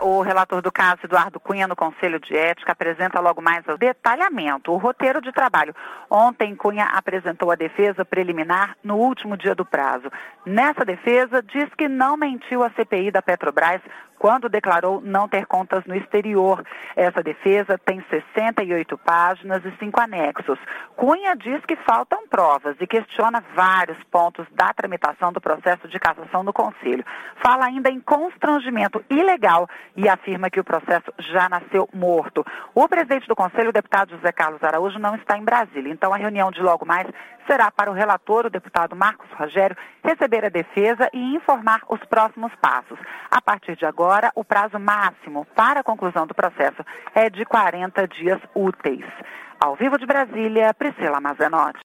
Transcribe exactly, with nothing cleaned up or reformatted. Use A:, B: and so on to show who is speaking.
A: O relator do caso, Eduardo Cunha, no Conselho de Ética, apresenta logo mais o detalhamento, o roteiro de trabalho. Ontem, Cunha apresentou a defesa preliminar no último dia do prazo. Nessa defesa, diz que não mentiu à C P I da Petrobras quando declarou não ter contas no exterior. Essa defesa tem sessenta e oito páginas e cinco anexos. Cunha diz que faltam provas e questiona vários pontos da tramitação do processo de cassação no Conselho. Fala ainda em constrangimento ilegal e afirma que o processo já nasceu morto. O presidente do Conselho, o deputado José Carlos Araújo, não está em Brasília. Então, a reunião de logo mais será para o relator, o deputado Marcos Rogério, receber a defesa e informar os próximos passos. A partir de agora, o prazo máximo para a conclusão do processo é de quarenta dias úteis. Ao vivo de Brasília, Priscila Mazenotti.